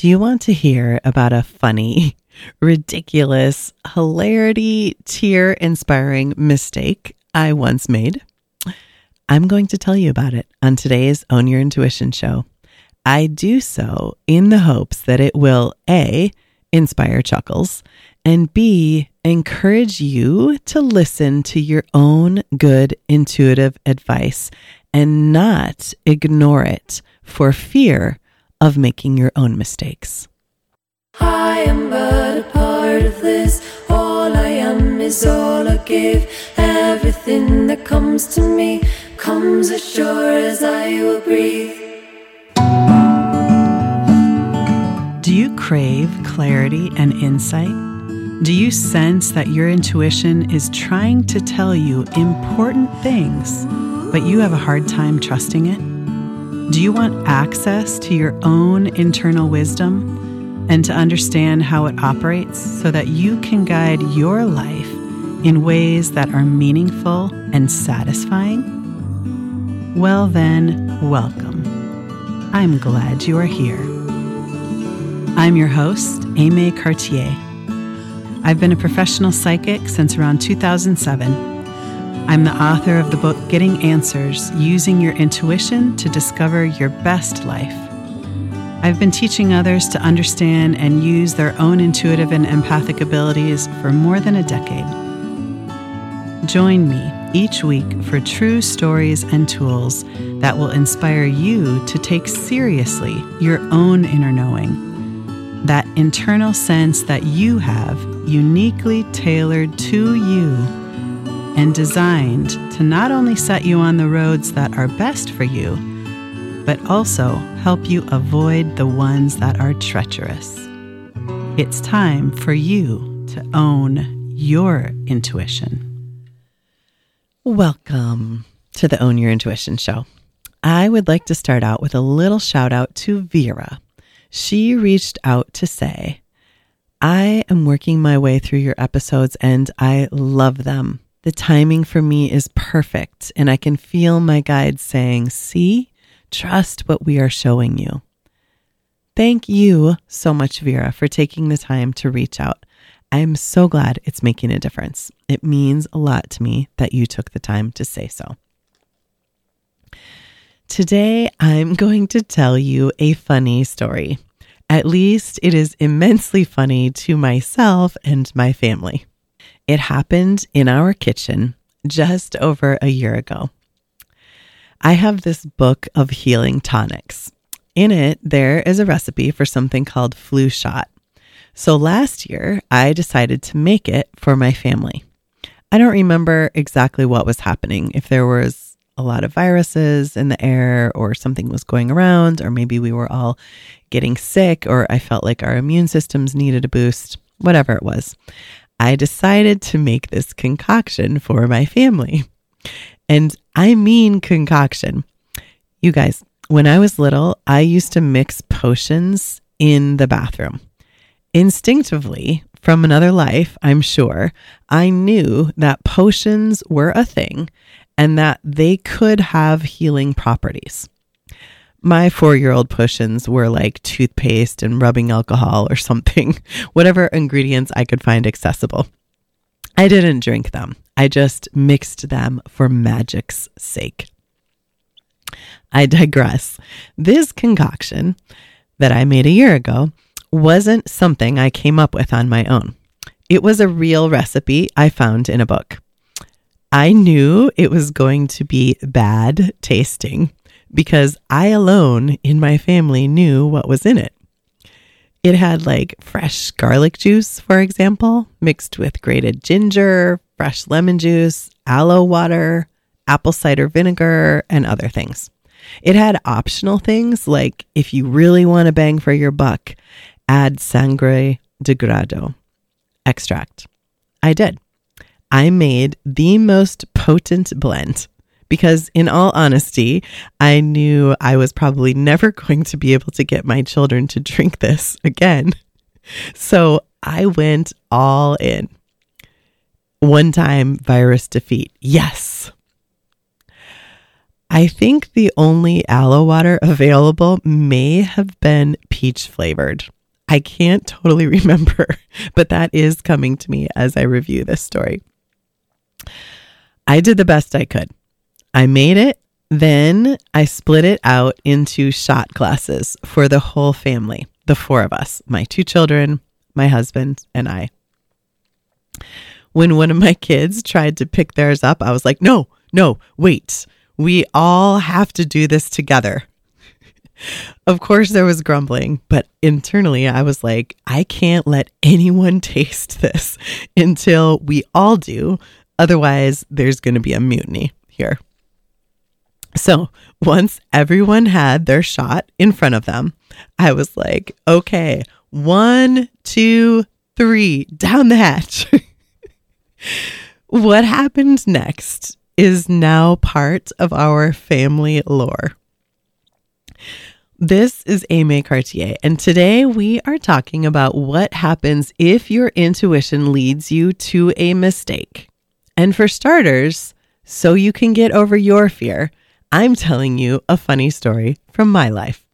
Do you want to hear about a funny, ridiculous, hilarity, tear-inspiring mistake I once made? I'm going to tell you about it on today's Own Your Intuition show. I do so in the hopes that it will A, inspire chuckles, and B, encourage you to listen to your own good intuitive advice and not ignore it for fear of making your own mistakes. I am but a part of this. All I am is all I give. Everything that comes to me comes as sure as I will breathe. Do you crave clarity and insight? Do you sense that your intuition is trying to tell you important things, but you have a hard time trusting it? Do you want access to your own internal wisdom and to understand how it operates so that you can guide your life in ways that are meaningful and satisfying? Well then, welcome. I'm glad you are here. I'm your host, Aimee Cartier. I've been a professional psychic since around 2007. I'm the author of the book, Getting Answers, Using Your Intuition to Discover Your Best Life. I've been teaching others to understand and use their own intuitive and empathic abilities for more than a decade. Join me each week for true stories and tools that will inspire you to take seriously your own inner knowing, that internal sense that you have uniquely tailored to you and designed to not only set you on the roads that are best for you, but also help you avoid the ones that are treacherous. It's time for you to own your intuition. Welcome to the Own Your Intuition show. I would like to start out with a little shout out to Vera. She reached out to say, I am working my way through your episodes and I love them. The timing for me is perfect, and I can feel my guides saying, see, trust what we are showing you. Thank you so much, Vera, for taking the time to reach out. I'm so glad it's making a difference. It means a lot to me that you took the time to say so. Today, I'm going to tell you a funny story. At least it is immensely funny to myself and my family. It happened in our kitchen just over a year ago. I have this book of healing tonics. In it, there is a recipe for something called flu shot. So last year, I decided to make it for my family. I don't remember exactly what was happening, if there was a lot of viruses in the air or something was going around, or maybe we were all getting sick, or I felt like our immune systems needed a boost, whatever it was. I decided to make this concoction for my family. And I mean concoction. You guys, when I was little, I used to mix potions in the bathroom. Instinctively, from another life, I'm sure, I knew that potions were a thing and that they could have healing properties. My 4-year-old potions were like toothpaste and rubbing alcohol or something, whatever ingredients I could find accessible. I didn't drink them. I just mixed them for magic's sake. I digress. This concoction that I made a year ago wasn't something I came up with on my own. It was a real recipe I found in a book. I knew it was going to be bad tasting because I alone in my family knew what was in it. It had like fresh garlic juice, for example, mixed with grated ginger, fresh lemon juice, aloe water, apple cider vinegar, and other things. It had optional things like if you really want to bang for your buck, add sangre de grado extract. I did. I made the most potent blend because in all honesty, I knew I was probably never going to be able to get my children to drink this again. So I went all in. One time virus defeat. Yes. I think the only aloe water available may have been peach flavored. I can't totally remember, but that is coming to me as I review this story. I did the best I could. I made it. Then I split it out into shot glasses for the whole family, the 4 of us, my 2 children, my husband, and I. When one of my kids tried to pick theirs up, I was like, no, wait. We all have to do this together. Of course, there was grumbling, but internally I was like, I can't let anyone taste this until we all do. Otherwise, there's going to be a mutiny here. So once everyone had their shot in front of them, I was like, okay, 1, 2, 3, down the hatch. What happened next is now part of our family lore. This is Aimee Cartier, and today we are talking about what happens if your intuition leads you to a mistake. And for starters, so you can get over your fear, I'm telling you a funny story from my life.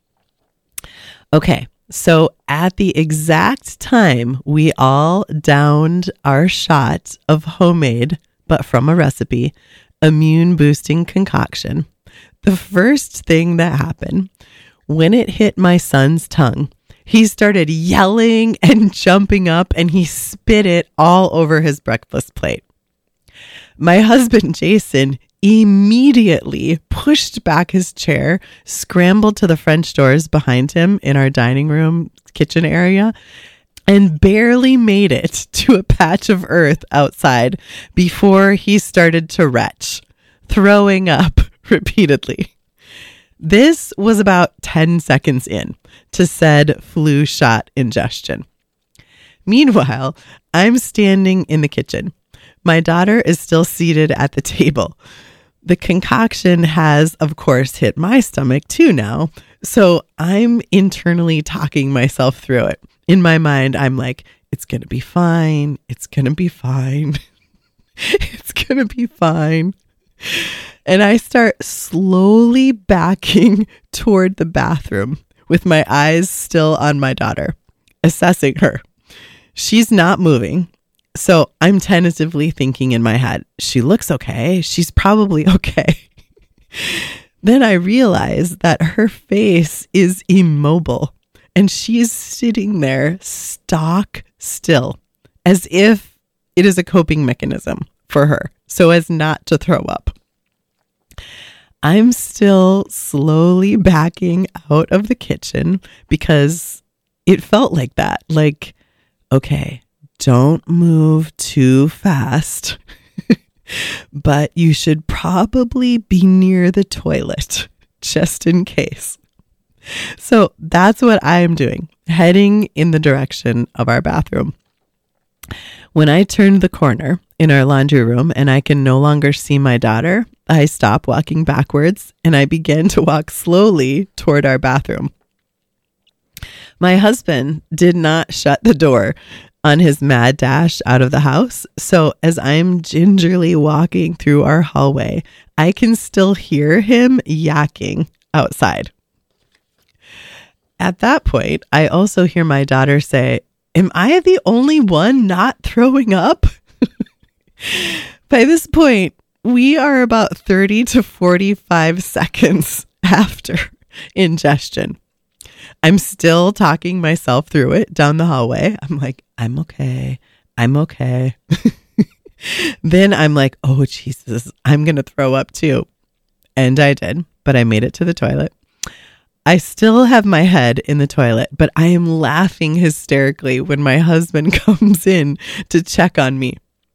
Okay, so at the exact time we all downed our shot of homemade, but from a recipe, immune-boosting concoction, the first thing that happened, when it hit my son's tongue, he started yelling and jumping up, and he spit it all over his breakfast plate. My husband, Jason, immediately pushed back his chair, scrambled to the French doors behind him in our dining room kitchen area, and barely made it to a patch of earth outside before he started to retch, throwing up repeatedly. This was about 10 seconds in to said flu shot ingestion. Meanwhile, I'm standing in the kitchen. My daughter is still seated at the table. The concoction has, of course, hit my stomach too now. So I'm internally talking myself through it. In my mind, I'm like, it's going to be fine. It's going to be fine. It's going to be fine. And I start slowly backing toward the bathroom with my eyes still on my daughter, assessing her. She's not moving. So I'm tentatively thinking in my head, she looks okay. She's probably okay. Then I realize that her face is immobile and she's sitting there stock still, as if it is a coping mechanism for her so as not to throw up. I'm still slowly backing out of the kitchen because it felt like that. Like, okay, don't move too fast, but you should probably be near the toilet just in case. So that's what I'm doing, heading in the direction of our bathroom. When I turned the corner in our laundry room and I can no longer see my daughter, I stop walking backwards and I begin to walk slowly toward our bathroom. My husband did not shut the door on his mad dash out of the house. So as I'm gingerly walking through our hallway, I can still hear him yakking outside. At that point, I also hear my daughter say, "Am I the only one not throwing up?" By this point, we are about 30 to 45 seconds after ingestion. I'm still talking myself through it down the hallway. I'm like, I'm okay. I'm okay. Then I'm like, oh, Jesus, I'm going to throw up too. And I did, but I made it to the toilet. I still have my head in the toilet, but I am laughing hysterically when my husband comes in to check on me.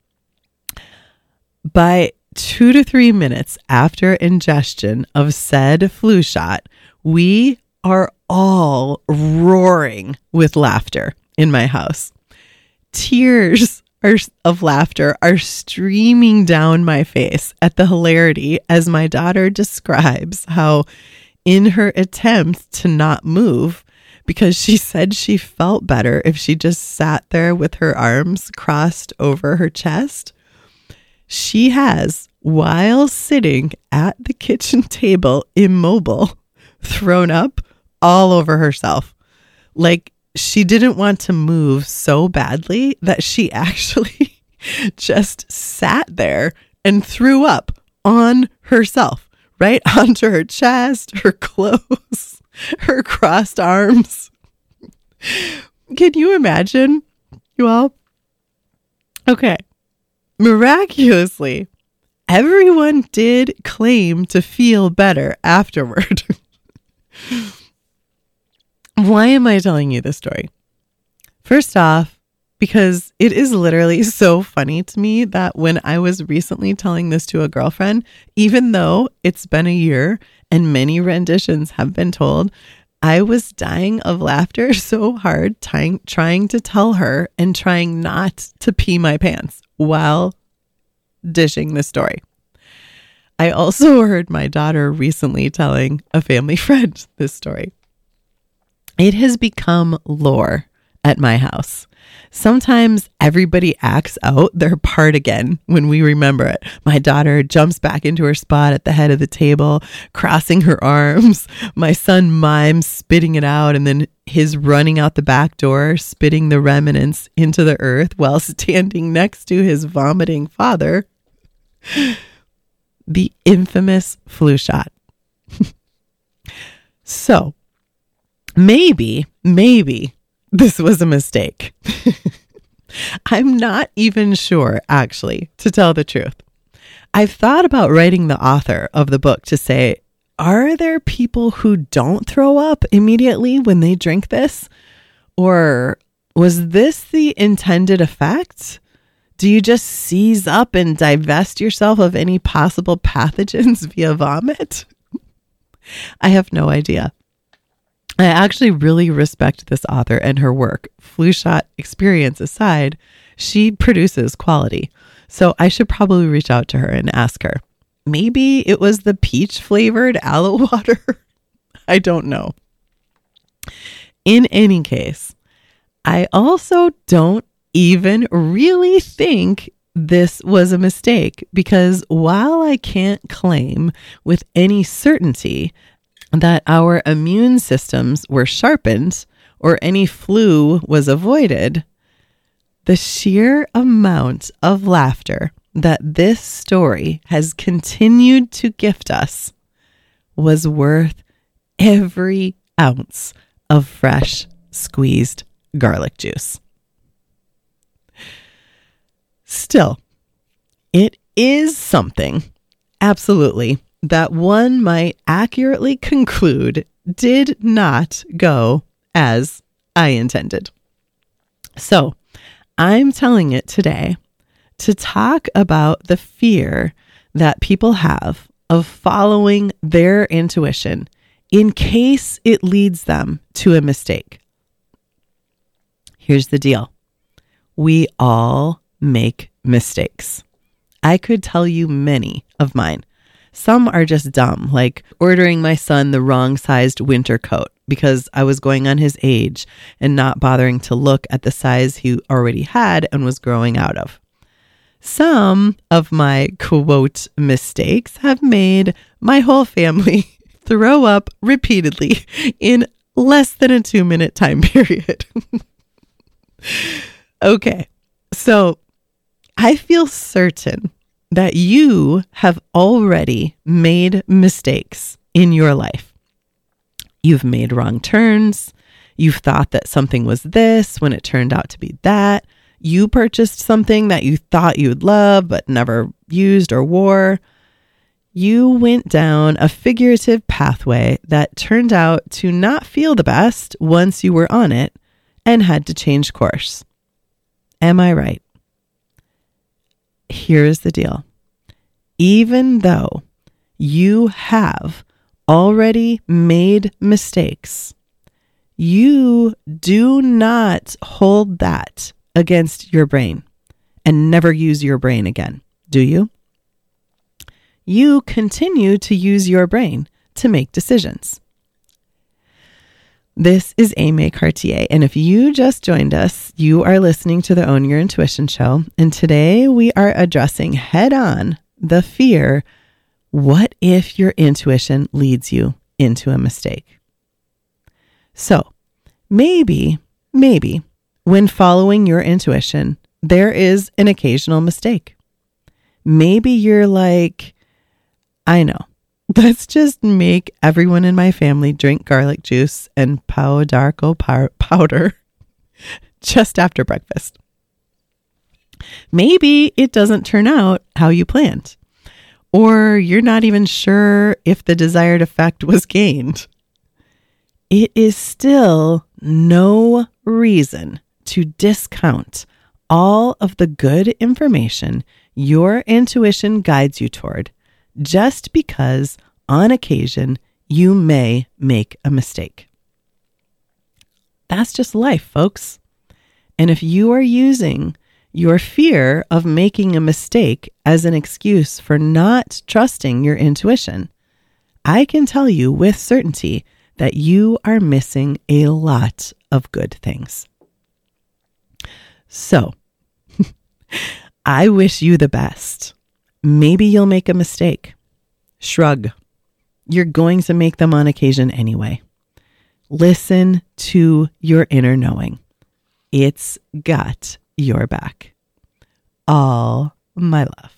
By 2 to 3 minutes after ingestion of said flu shot, we are all roaring with laughter in my house. Tears of laughter are streaming down my face at the hilarity as my daughter describes how, in her attempt to not move, because she said she felt better if she just sat there with her arms crossed over her chest, she has, while sitting at the kitchen table immobile, thrown up all over herself. Like she didn't want to move so badly that she actually just sat there and threw up on herself, right onto her chest, her clothes, her crossed arms. Can you imagine, you all? Okay. Miraculously, everyone did claim to feel better afterward. Why am I telling you this story? First off, because it is literally so funny to me that when I was recently telling this to a girlfriend, even though it's been a year and many renditions have been told, I was dying of laughter so hard trying to tell her and trying not to pee my pants while dishing this story. I also heard my daughter recently telling a family friend this story. It has become lore at my house. Sometimes everybody acts out their part again when we remember it. My daughter jumps back into her spot at the head of the table, crossing her arms. My son mimes spitting it out, and then his running out the back door, spitting the remnants into the earth while standing next to his vomiting father. The infamous flu shot. So, maybe this was a mistake. I'm not even sure, actually, to tell the truth. I've thought about writing the author of the book to say, are there people who don't throw up immediately when they drink this? Or was this the intended effect? Do you just seize up and divest yourself of any possible pathogens via vomit? I have no idea. I actually really respect this author and her work. Flu shot experience aside, she produces quality. So I should probably reach out to her and ask her. Maybe it was the peach flavored aloe water. I don't know. In any case, I also don't even really think this was a mistake, because while I can't claim with any certainty that our immune systems were sharpened or any flu was avoided, the sheer amount of laughter that this story has continued to gift us was worth every ounce of fresh squeezed garlic juice. Still, it is something, absolutely, that one might accurately conclude did not go as I intended. So I'm telling it today to talk about the fear that people have of following their intuition in case it leads them to a mistake. Here's the deal. We all make mistakes. I could tell you many of mine. Some are just dumb, like ordering my son the wrong sized winter coat because I was going on his age and not bothering to look at the size he already had and was growing out of. Some of my quote mistakes have made my whole family throw up repeatedly in less than a 2-minute time period. Okay, so I feel certain that you have already made mistakes in your life. You've made wrong turns. You've thought that something was this when it turned out to be that. You purchased something that you thought you would love but never used or wore. You went down a figurative pathway that turned out to not feel the best once you were on it and had to change course. Am I right? Here's the deal. Even though you have already made mistakes, you do not hold that against your brain and never use your brain again, do you? You continue to use your brain to make decisions. This is Aimee Cartier, and if you just joined us, you are listening to the Own Your Intuition show, and today we are addressing head-on the fear, what if your intuition leads you into a mistake? So, maybe maybe when following your intuition, there is an occasional mistake. Maybe you're like, I know, let's just make everyone in my family drink garlic juice and Pau d'Arco powder just after breakfast. Maybe it doesn't turn out how you planned, or you're not even sure if the desired effect was gained. It is still no reason to discount all of the good information your intuition guides you toward, just because on occasion you may make a mistake. That's just life, folks. And if you are using your fear of making a mistake as an excuse for not trusting your intuition, I can tell you with certainty that you are missing a lot of good things. So, I wish you the best. Maybe you'll make a mistake. Shrug. You're going to make them on occasion anyway. Listen to your inner knowing. It's got your back. All my love.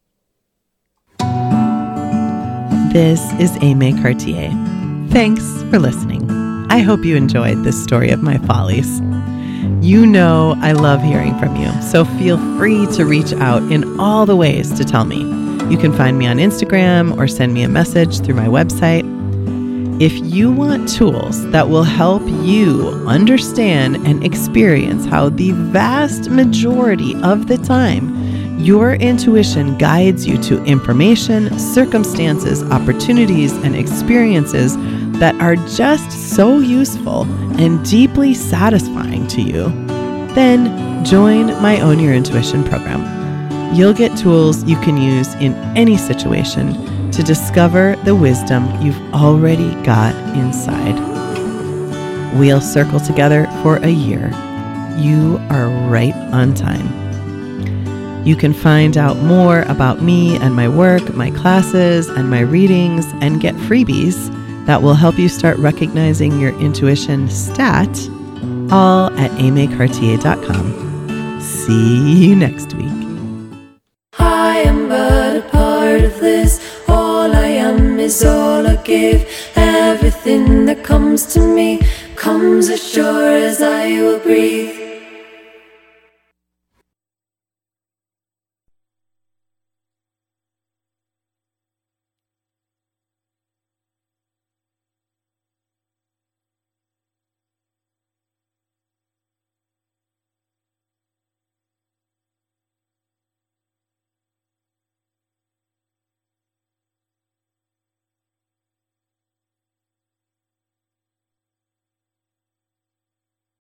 This is Aimee Cartier. Thanks for listening. I hope you enjoyed this story of my follies. You know I love hearing from you, so feel free to reach out in all the ways to tell me. You can find me on Instagram or send me a message through my website. If you want tools that will help you understand and experience how the vast majority of the time your intuition guides you to information, circumstances, opportunities, and experiences that are just so useful and deeply satisfying to you, then join my Own Your Intuition program. You'll get tools you can use in any situation to discover the wisdom you've already got inside. We'll circle together for a year. You are right on time. You can find out more about me and my work, my classes, and my readings, and get freebies that will help you start recognizing your intuition stat, all at aimeecartier.com. See you next week. I am but a part of this. All I am is all I give. Everything that comes to me comes as sure as I will breathe.